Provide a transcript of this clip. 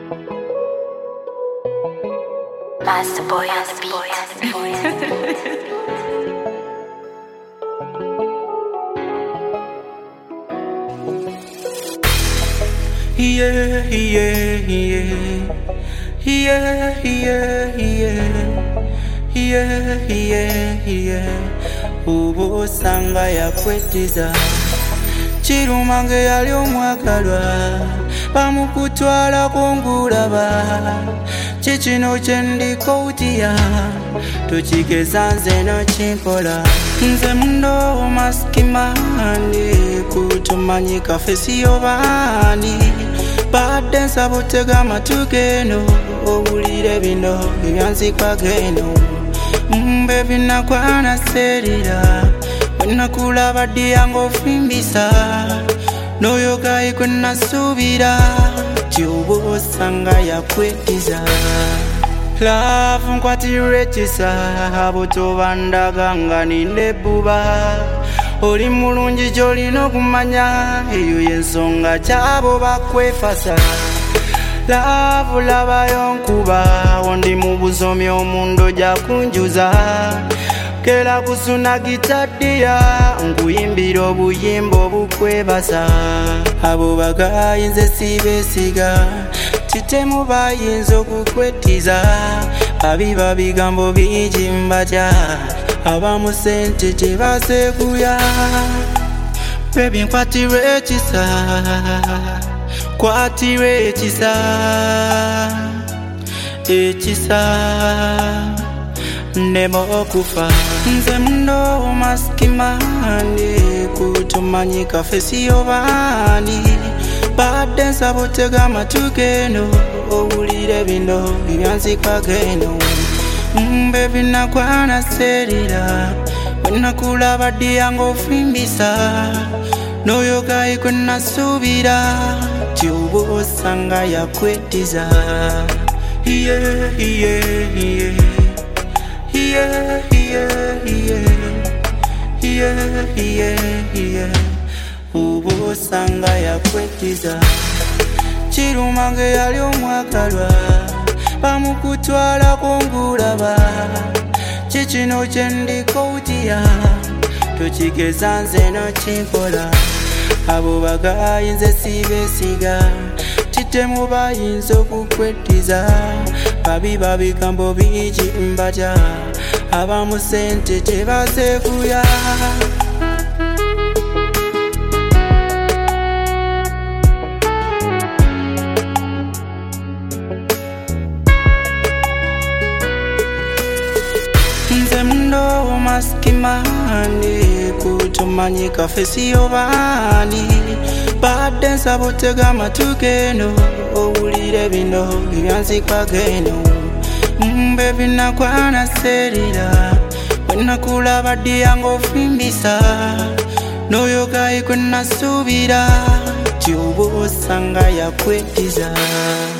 Master boy on the beat. Yeah, yeah, yeah. Yeah, yeah, yeah. Yeah, yeah, yeah. Ubu sanga ya kwetiza Chirumange yali omwagalwa bamukutwala kungulaba Chichino chendiko utya tukigeza nze no chimpola nze muno maskimani kutumanyika fesi yobani badde nsabotega amatugeno owulire bino ebyanzikwa geno mbe binagwana serira wenakulaba ddiyango ofimbisa n'oyogayi gwe nasuubira gy'oba osanga yakwetiza laavu nkwatira ekisa butoba ndaga nga nina ebbuba oli mulungi gy'olina okumanya eyo y'ensonga kyabo bakwefasa laavu labayo nkuba wondi mu busomi omundo gyakunjuza kera kusuna gitaddiya nkuyimbira obuyimba obukwebasa abo bagayinze sibeesiga kitemu bayinza okukwetiza babiba bigambo bingi mbatya abamu sente tebaseekuya bebi nkwatira ekisa kwatira ekisa ekisa ndema okufa nze muno maskimani kutumanyika fesi yobani badde nsabotega amatugeno owulire bino ebyanzikwa geno mbe binagwana serira wenakulaba ddiyango ofimbisa n'oyogayi gwe nasuubira gy'oba osanga yakwetiza yeah, yeah, yeah. Yeah, yeah, yeah. Yeah, yeah, yeah. Ubu osanga yakwetiza Chirumange yali omwagalwa bamukutwala kungulaba Chichino chendiko utya tukigeza nze no chimpola abo bagayinze sibeesiga kitemu bayinza okukwetiza babiba bigambo bingi mbatya abamu sente tebaseekuya nze muno maskimani kutumanyika fesi yobani badde nsabotega amatugeno owulire bino ebyanzikwa geno mbe binagwana serira wenakulaba ddiyango ofimbisa n'oyogayi gwe nasuubira gy'oba osanga yakwetiza